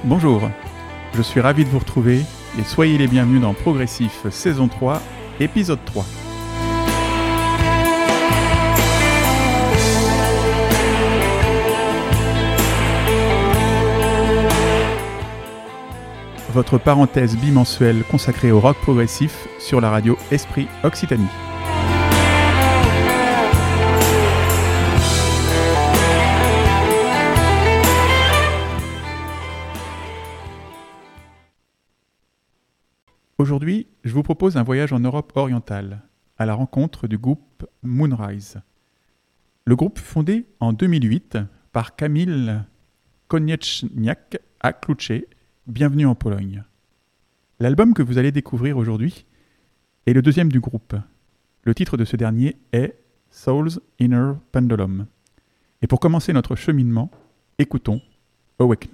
Bonjour, je suis ravi de vous retrouver et soyez les bienvenus dans Progressif saison 3, épisode 3. Votre parenthèse bimensuelle consacrée au rock progressif sur la radio Esprit Occitanie. Aujourd'hui, je vous propose un voyage en Europe orientale, à la rencontre du groupe Moonrise. Le groupe fut fondé en 2008 par Kamil Konieczniak à Klucze. Bienvenue en Pologne. L'album que vous allez découvrir aujourd'hui est le deuxième du groupe. Le titre de ce dernier est Soul's Inner Pendulum. Et pour commencer notre cheminement, écoutons Awaken.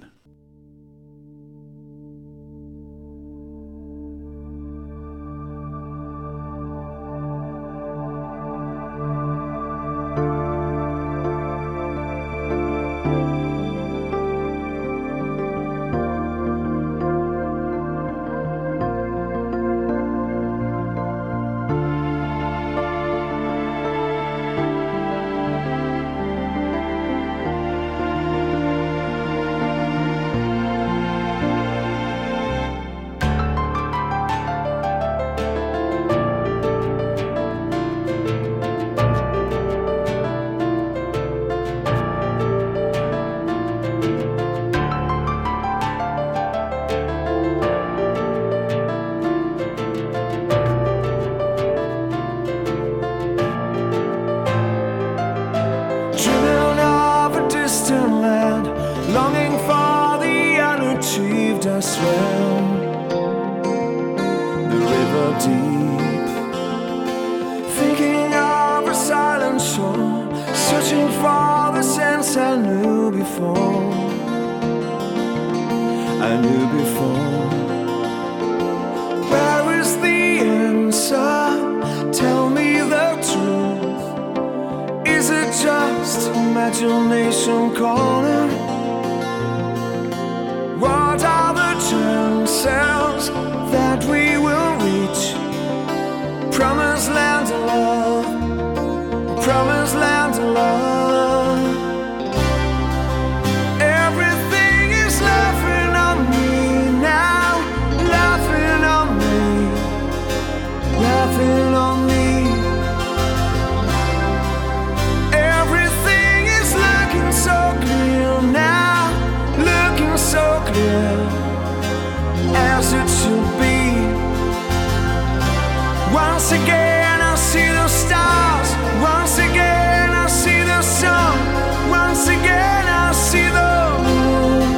Imagination calling. What are the chances that we will reach promised land of love, promised land of love? Everything is laughing on me now, laughing on me, laughing on me. So clear as it should be. Once again I see the stars, once again I see the sun, once again I see the moon.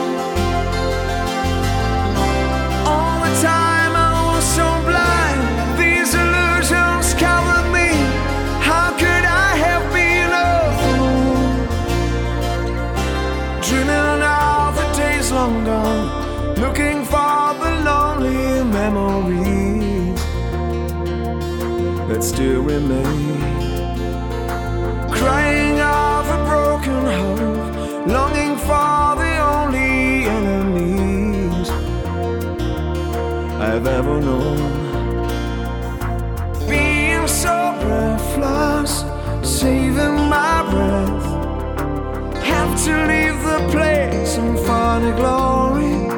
All the time I was so blind, these illusions covered me. How could I have been a fool? Dreaming of the days long gone, looking for the lonely memories that still remain. Crying of a broken heart, longing for the only enemies I've ever known. Being so breathless, saving my breath, have to leave the place and find a glory.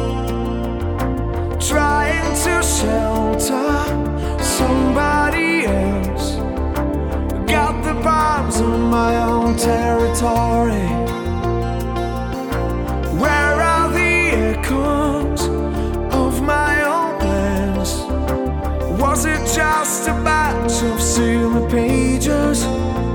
Trying to shelter somebody else, got the bombs on my own territory. Where are the echoes of my own plans? Was it just a batch of sealed pages?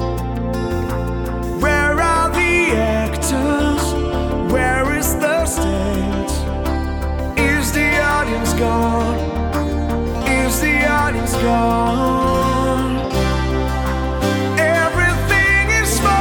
Where are the actors? Where is the stage? Is the audience gone? Is the audience gone? Everything is falling.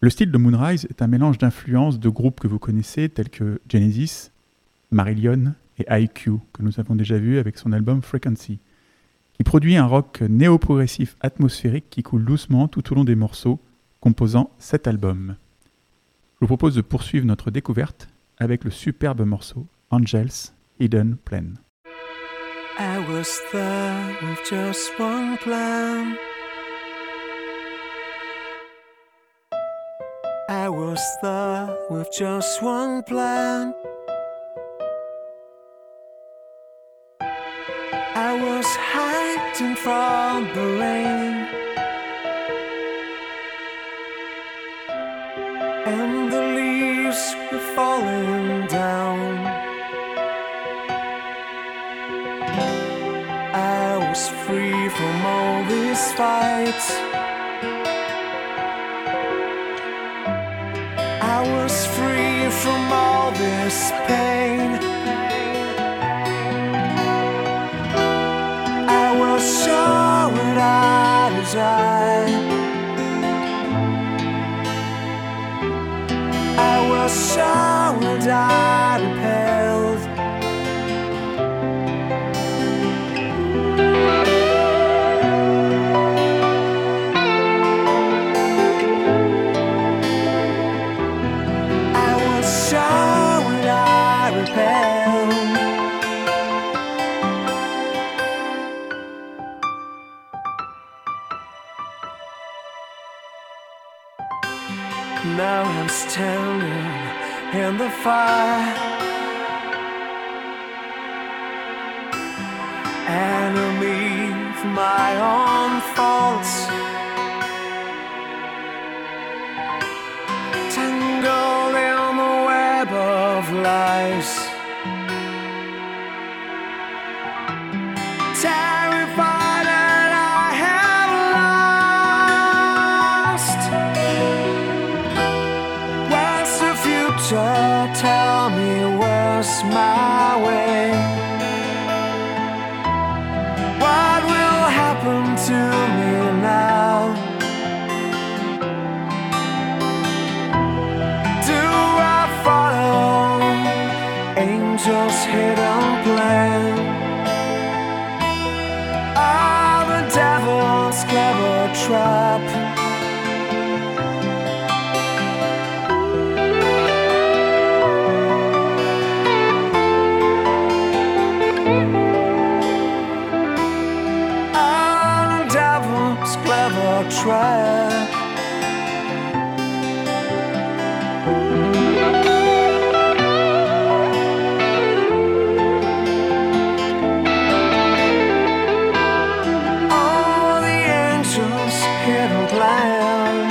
Le style de Moonrise est un mélange d'influences de groupes que vous connaissez tels que Genesis, Marillion et IQ, que nous avons déjà vu avec son album Frequency, qui produit un rock néo-progressif atmosphérique qui coule doucement tout au long des morceaux composant cet album. Je vous propose de poursuivre notre découverte avec le superbe morceau Angels Hidden Plan. I was there with just one plan. I was there with just one plan. I was hiding from the rain, and the leaves were falling down. I was free from all these fights. I was free from all this pain. I was sure that I'd die. I was sure that I'd repelled. Now I'm standing in the fire, enemy of my own faults, tangled in the web of lies, terrified that I have lost. Where's the future? Tell me where's my way? What will happen to me now? Do I follow angels' hidden plan? Are the devil's clever trap? Clever trap. All the angels hidden plan.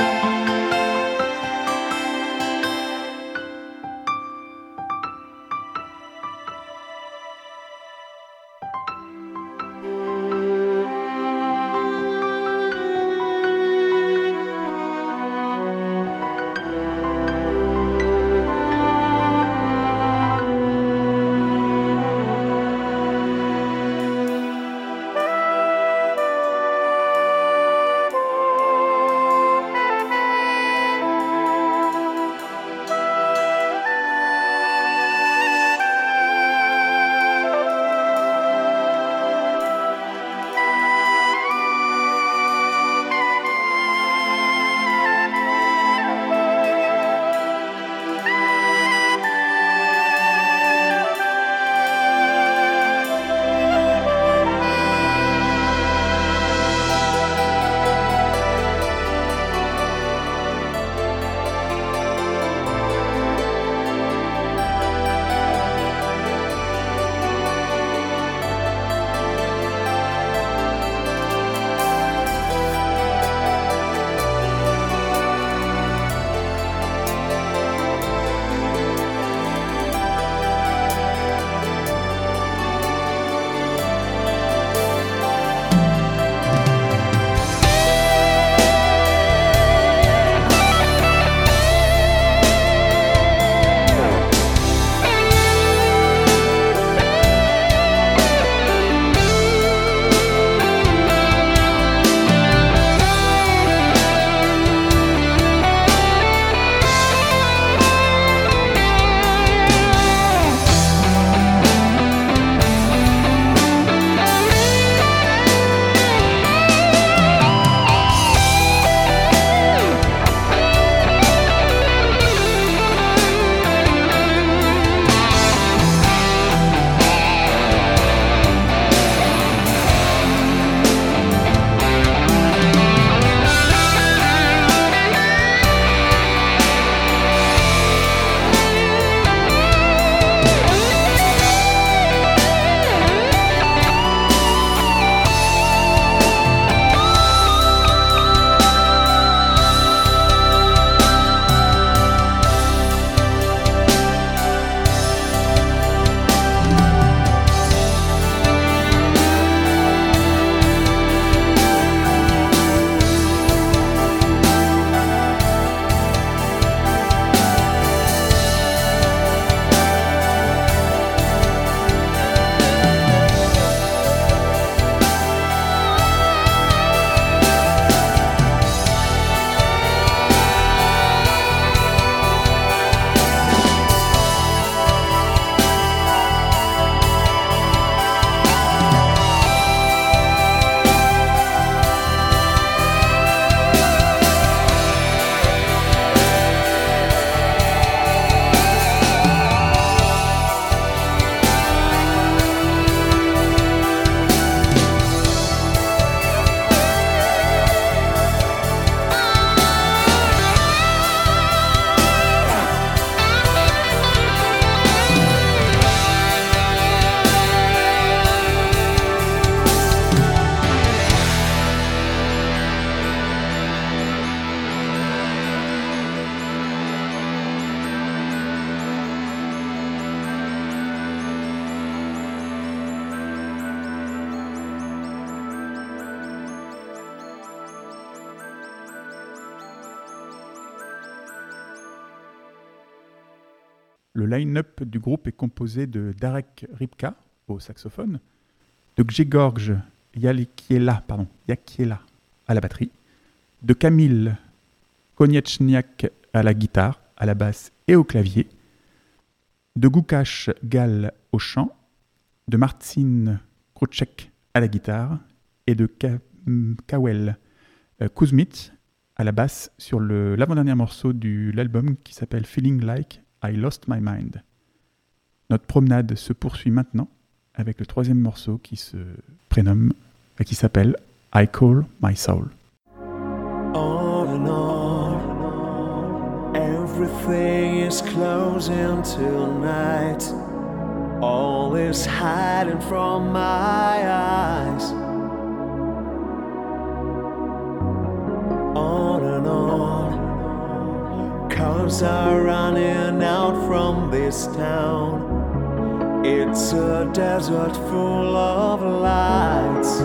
Le line-up du groupe est composé de Darek Rybka au saxophone, de Grzegorz Jakiela à la batterie, de Kamil Konieczniak à la guitare, à la basse et au clavier, de Łukasz Gal au chant, de Marcin Kruczek à la guitare et de Kawel Kuzmic à la basse sur l'avant-dernier morceau de l'album qui s'appelle Feeling Like I Lost My Mind. Notre promenade se poursuit maintenant avec le troisième morceau qui se prénomme et qui s'appelle I Call My Soul. On and on, everything is closing tonight. All is hiding from my eyes. On and on, cars are running out from this town. It's a desert full of lights.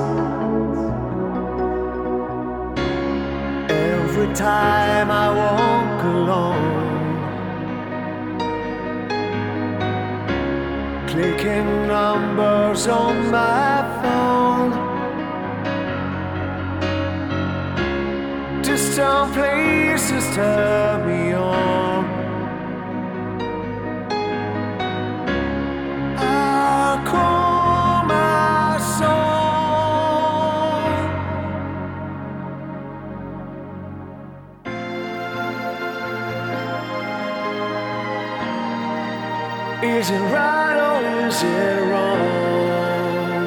Every time I walk alone, clicking numbers on my phone, distant places turn me on. I call my soul. Is it right or is it wrong?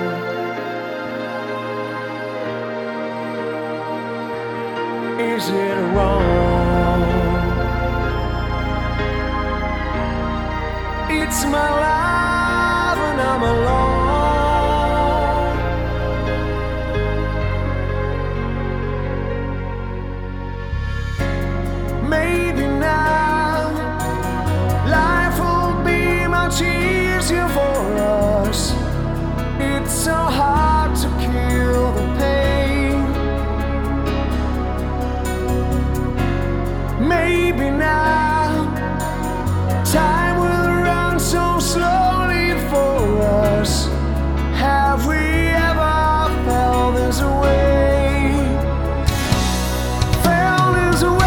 Is it wrong? It's my life and I'm alone. Maybe now life will be much easier for us. It's so hard to kill the pain. Maybe now time will run so slowly for us. Have we ever felt this way? Felt this way?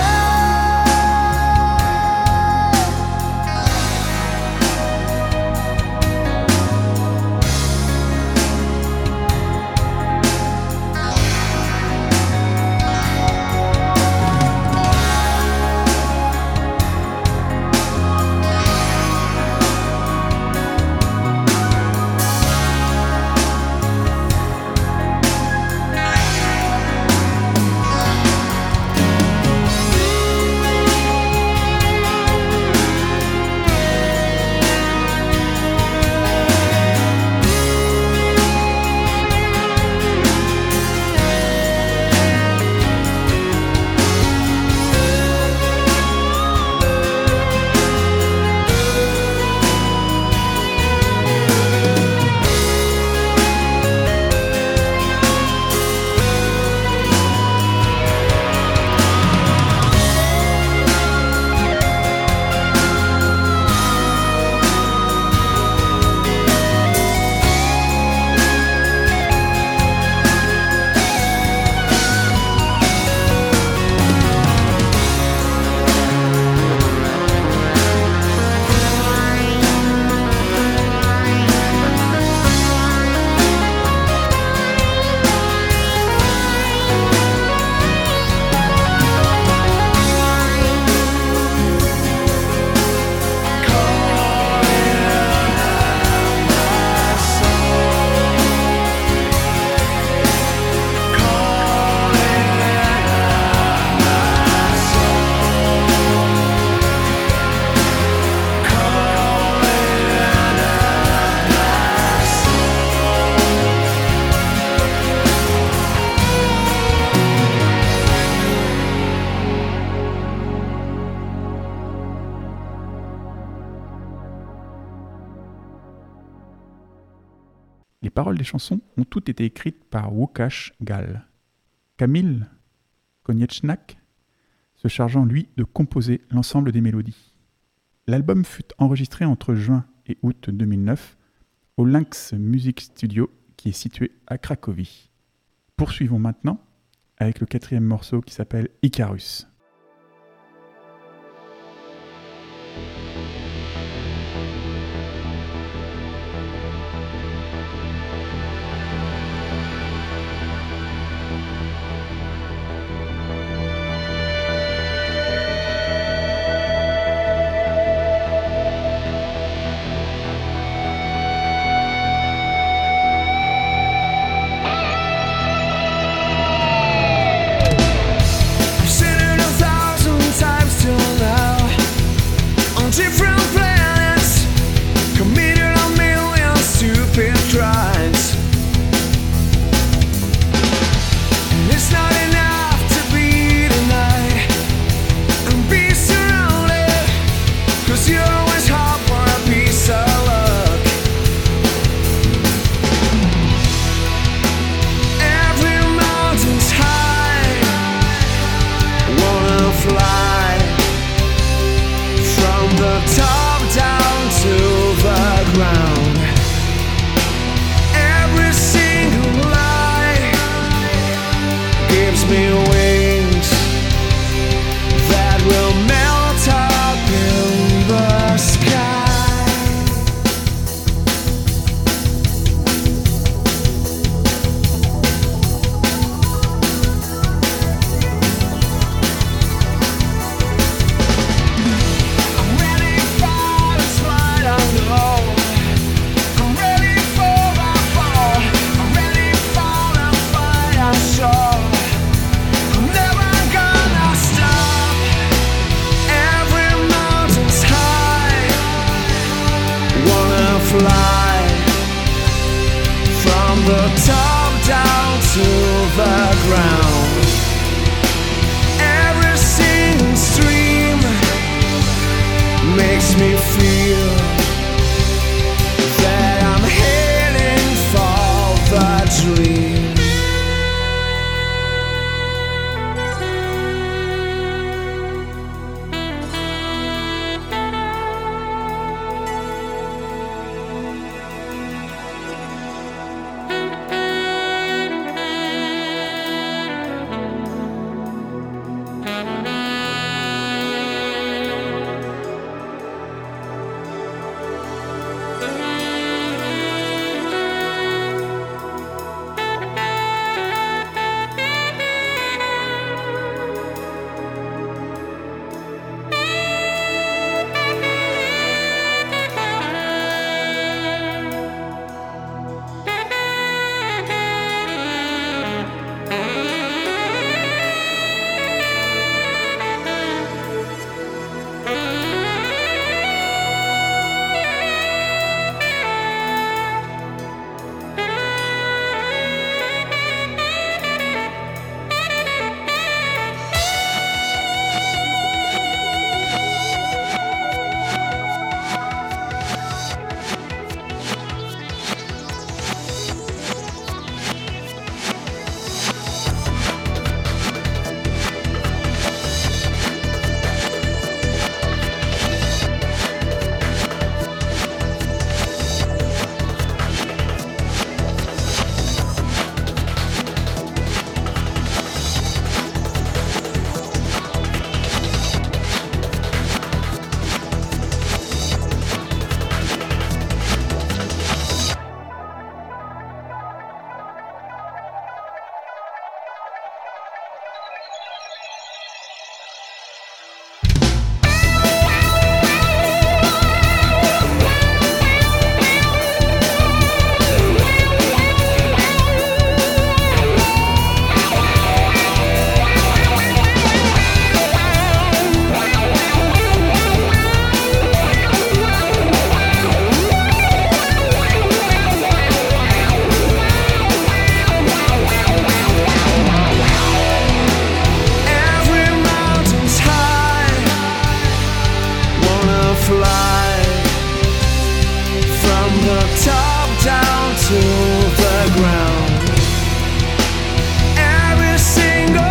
Les paroles des chansons ont toutes été écrites par Łukasz Gal. Kamil Konieczniak se chargeant, lui, de composer l'ensemble des mélodies. L'album fut enregistré entre juin et août 2009 au Lynx Music Studio qui est situé à Cracovie. Poursuivons maintenant avec le 4e morceau qui s'appelle Icarus.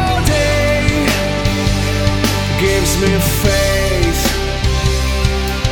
me faith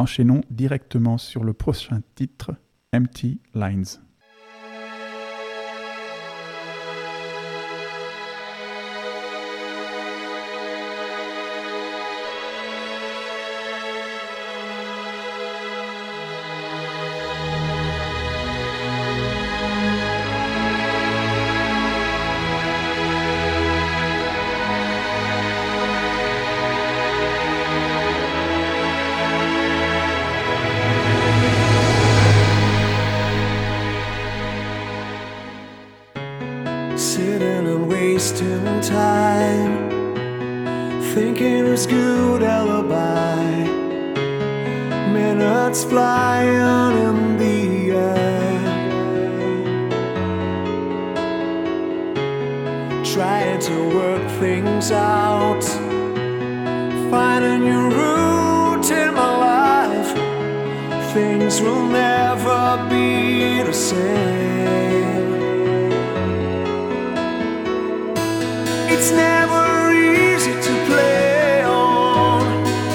Enchaînons directement sur le prochain titre, Empty Lines. Sitting and wasting time, thinking it's good alibi. Minutes flying in the air, trying to work things out, finding your route in my life. Things will never be the same. It's never easy to play on.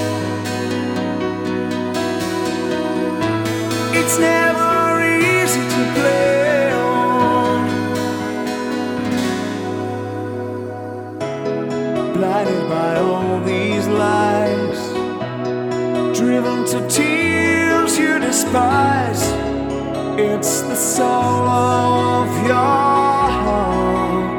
It's never easy to play on. Blinded by all these lies, driven to tears you despise. It's the sorrow of your heart.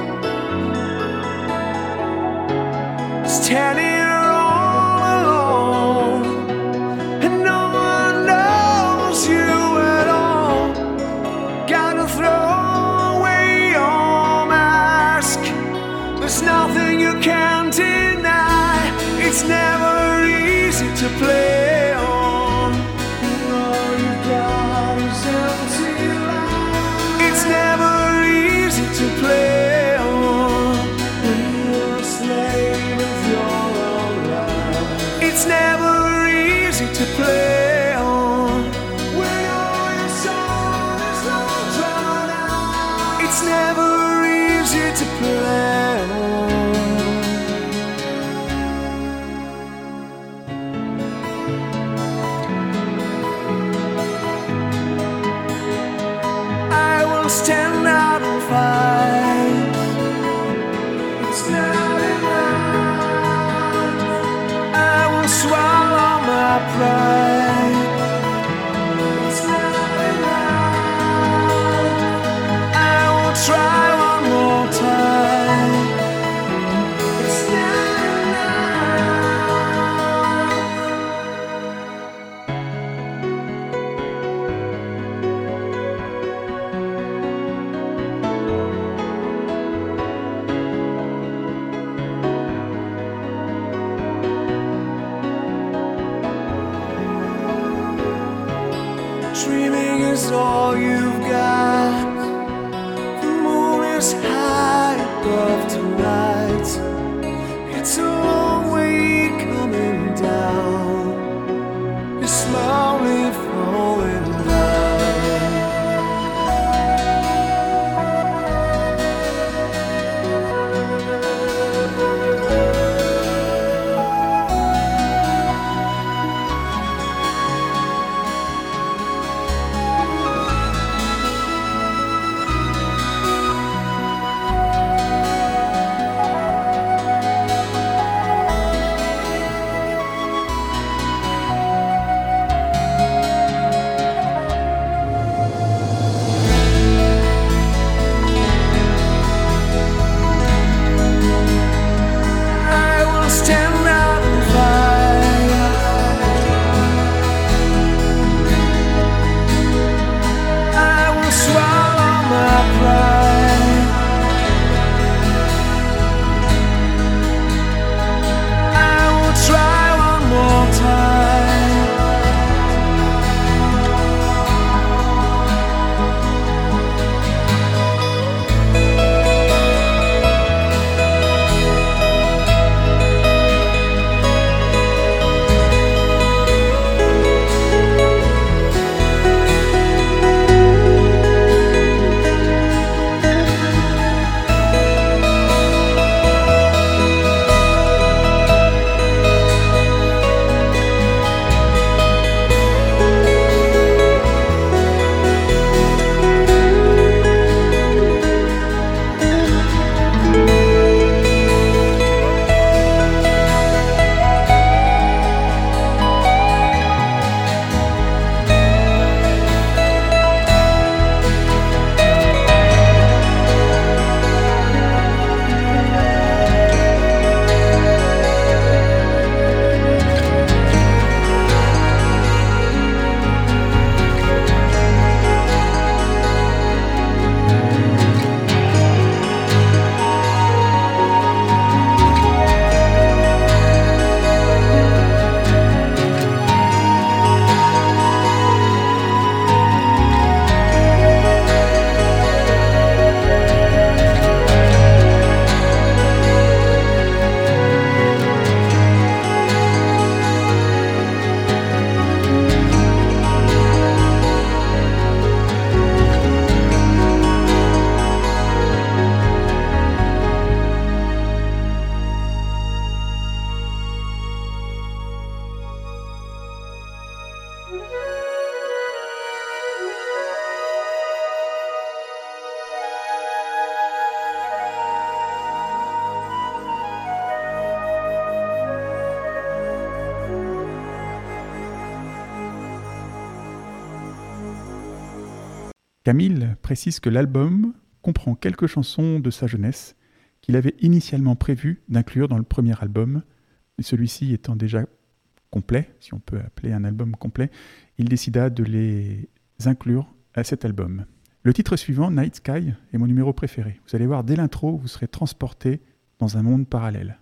Standing here all alone, and no one knows you at all. Gotta throw away your mask. There's nothing you can deny. It's never easy to play on. All you got is empty lies. It's never easy to play on when you're a slave of your own life. It's never easy to play on when all your soul is all drowned out. It's never easy to play on. I will stand out and fight. It's not enough. I will swallow my pride. It's not enough. I will try one more time. It's not enough. Dreaming is all you've got. The moon is high above tonight. It's a long way coming down. You're slowly falling down. Camille précise que l'album comprend quelques chansons de sa jeunesse qu'il avait initialement prévu d'inclure dans le premier album, et celui-ci étant déjà complet, si on peut appeler un album complet, il décida de les inclure à cet album. Le titre suivant, Night Sky, est mon numéro préféré. Vous allez voir, dès l'intro, vous serez transporté dans un monde parallèle.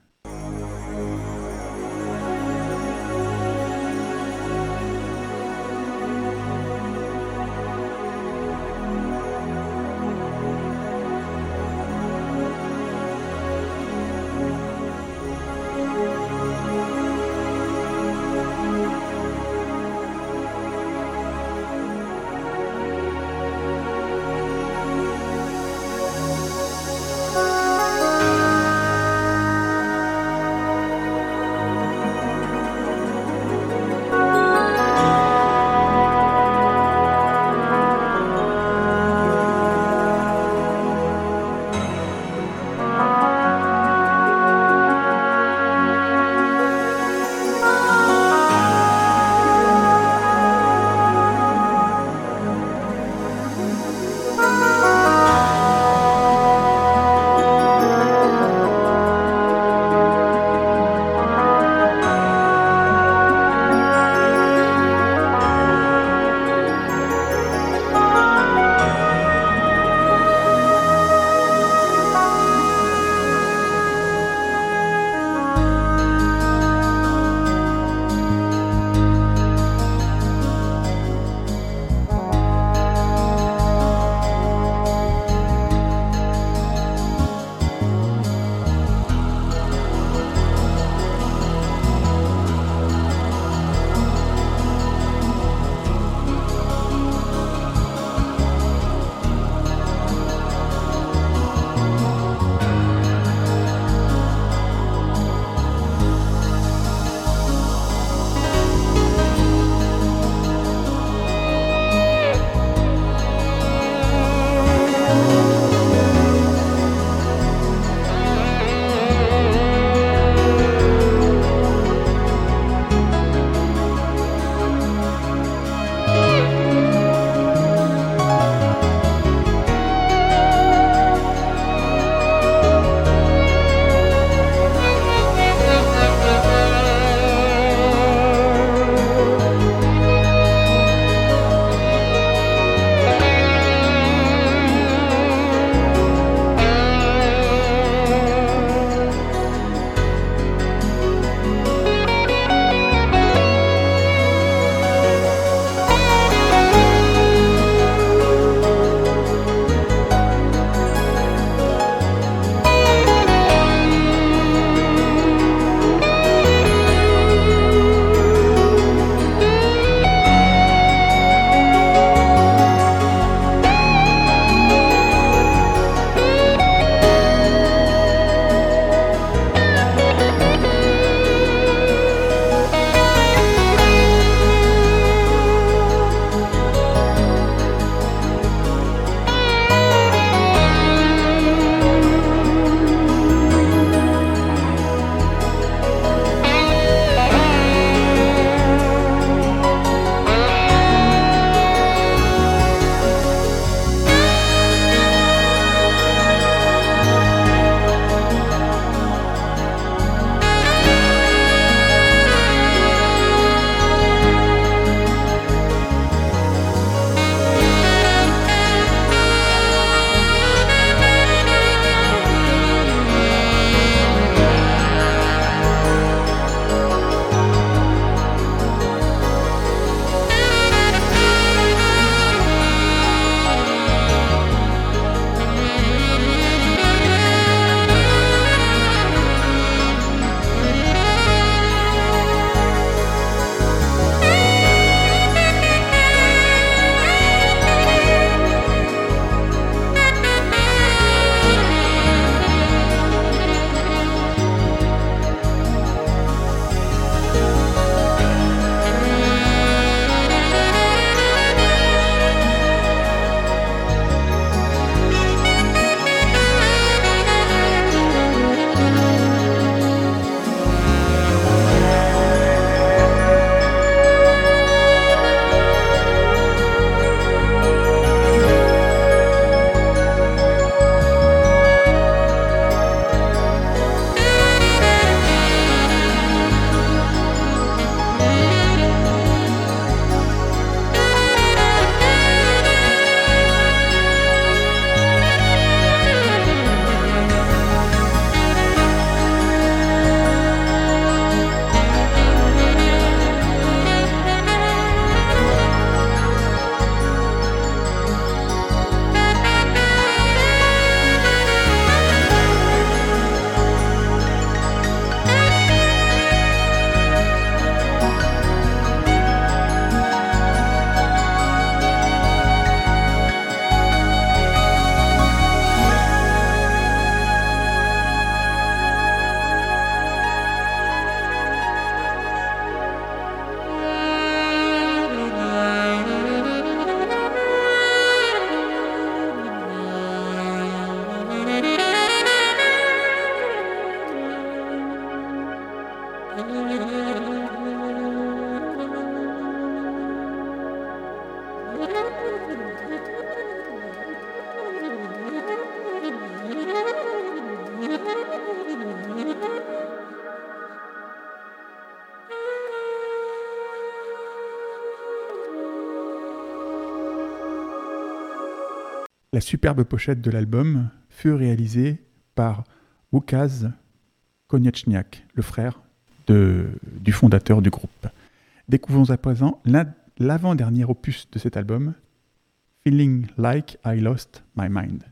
La superbe pochette de l'album fut réalisée par Łukasz Konieczniak, le frère du fondateur du groupe. Découvrons à présent l'avant-dernier opus de cet album, Feeling Like I Lost My Mind.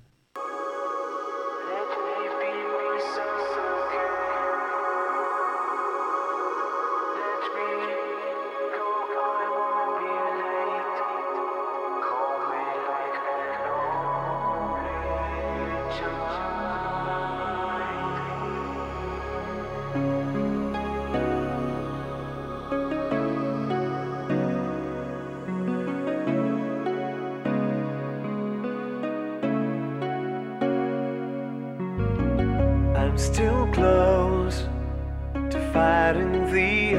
I'm still close to finding the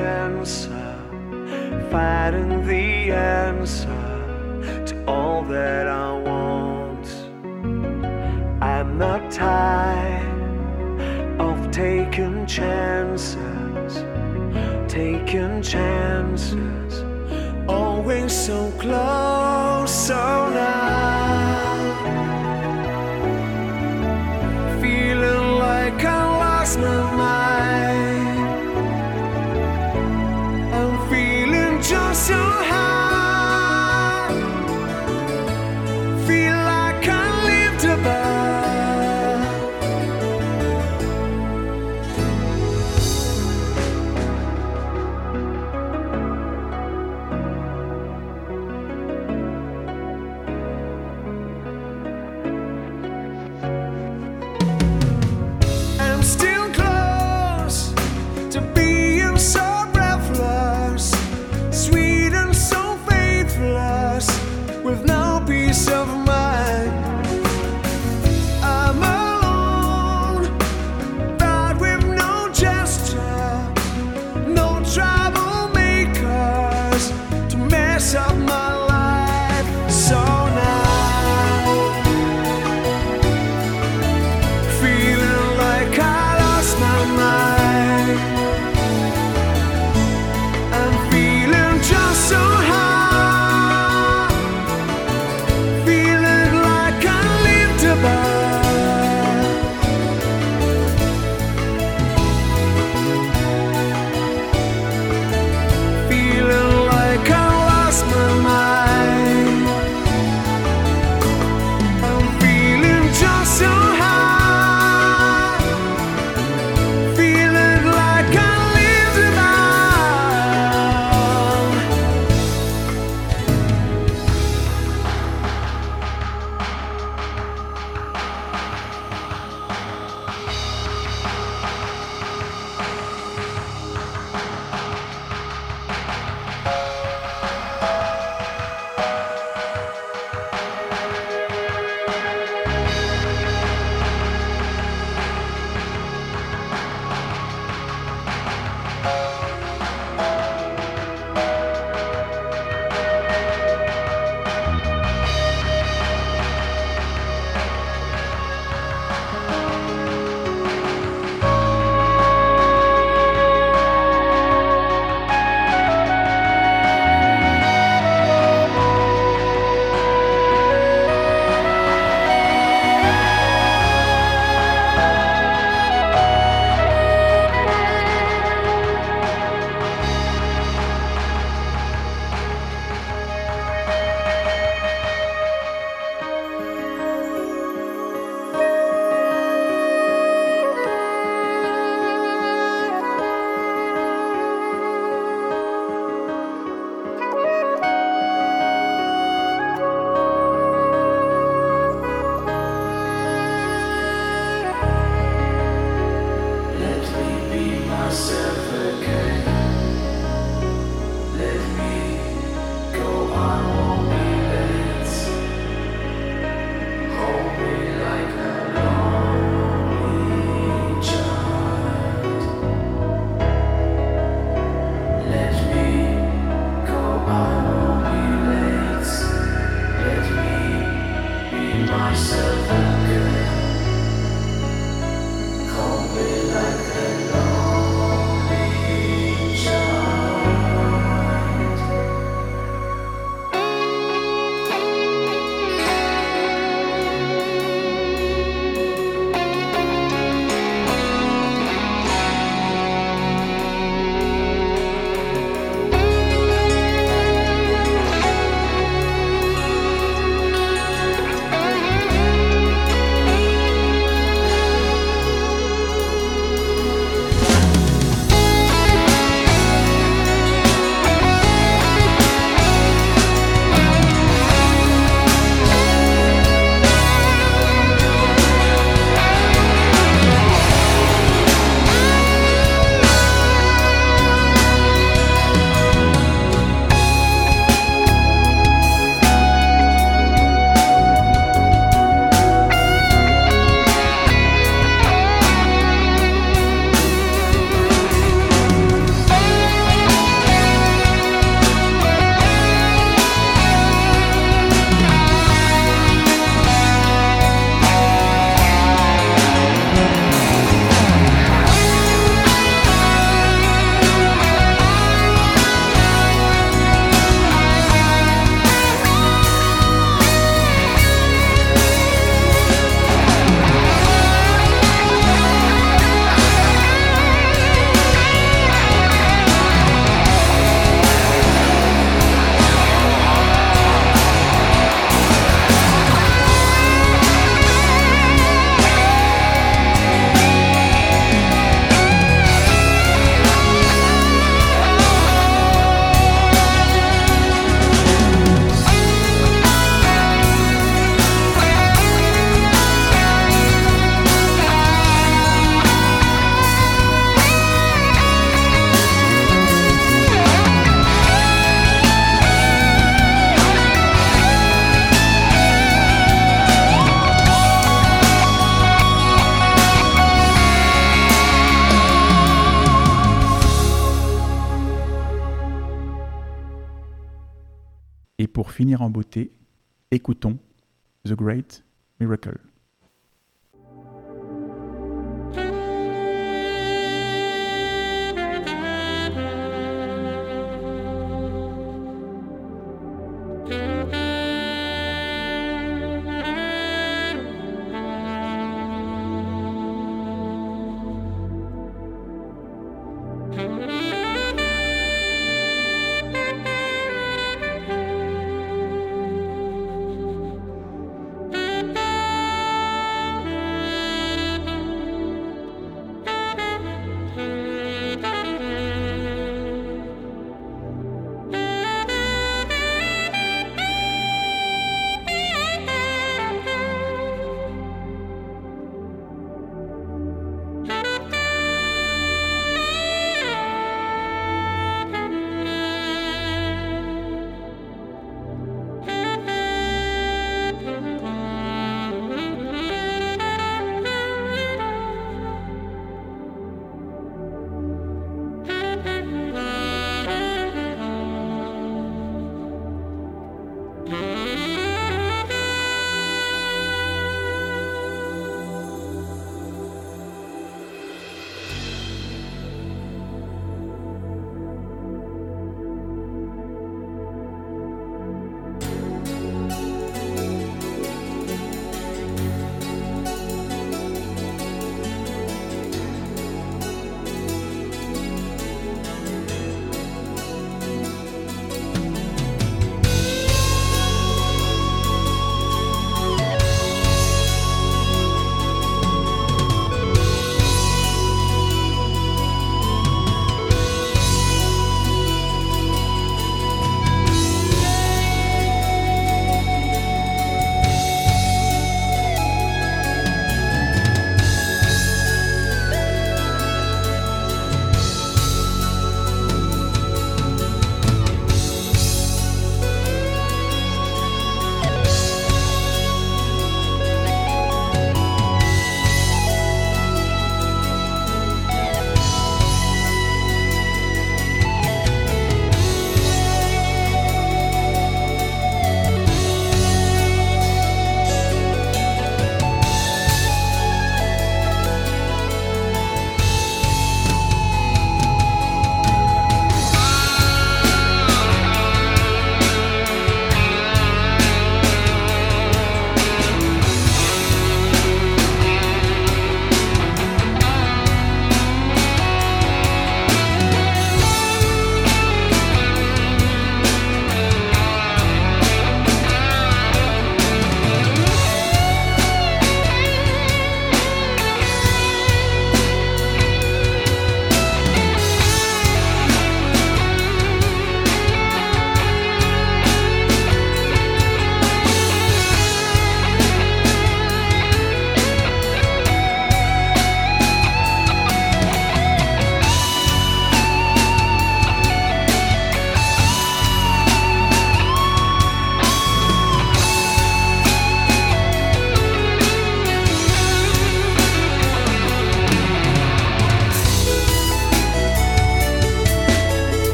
answer to all that I want. I'm not tired of taking chances, always so close, so now feeling like I lost my mind. I'm feeling just so high, feel like I lived above. Et pour finir en beauté, écoutons The Great Miracle.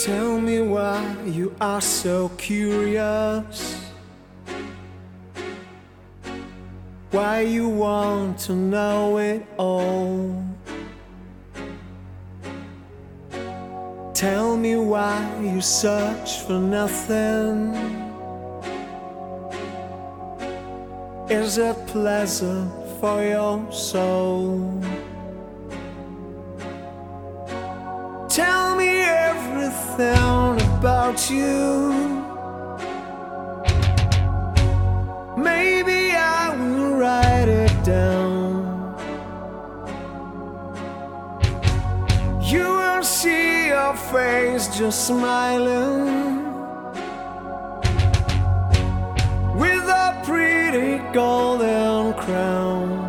Tell me why you are so curious, why you want to know it all. Tell me why you search for nothing. Is it pleasant for your soul? Tell me everything about you. Maybe I will write it down. You will see your face just smiling with a pretty golden crown.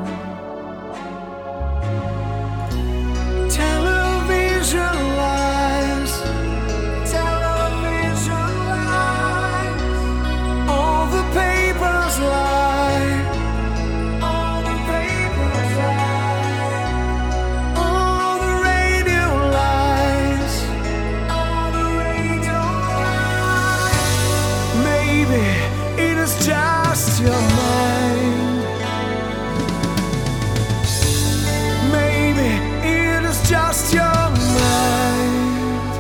Television lies, television lies, all the papers lie, all the papers lie, all the radio lies, all the radio lies. Maybe it is just your mind. Maybe it is just your mind,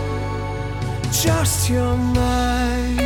just your mind.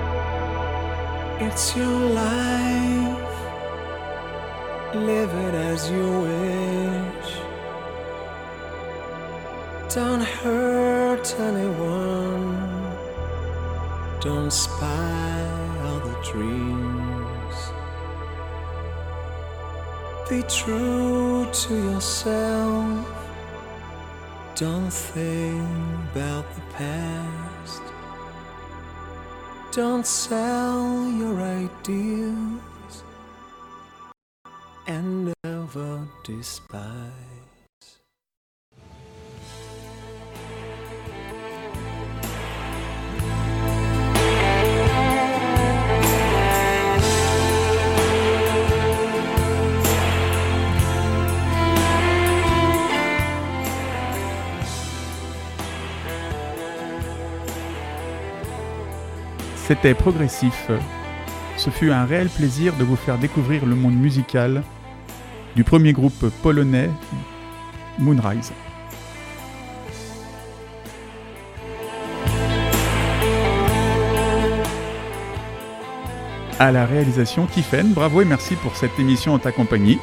It's your life, live it as you wish. Don't hurt anyone. Don't spy other dreams. Be true to yourself. Don't think about the past. Don't sell your ideas and never despise. C'était Progressif. Ce fut un réel plaisir de vous faire découvrir le monde musical du premier groupe polonais Moonrise. À la réalisation, Tiffaine, bravo et merci pour cette émission en ta compagnie.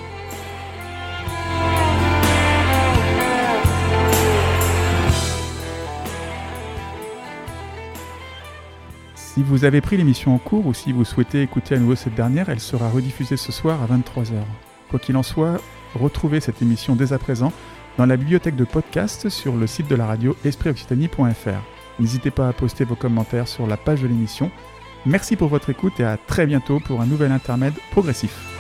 Si vous avez pris l'émission en cours ou si vous souhaitez écouter à nouveau cette dernière, elle sera rediffusée ce soir à 23h. Quoi qu'il en soit, retrouvez cette émission dès à présent dans la bibliothèque de podcast sur le site de la radio espritoccitanie.fr. N'hésitez pas à poster vos commentaires sur la page de l'émission. Merci pour votre écoute et à très bientôt pour un nouvel intermède progressif.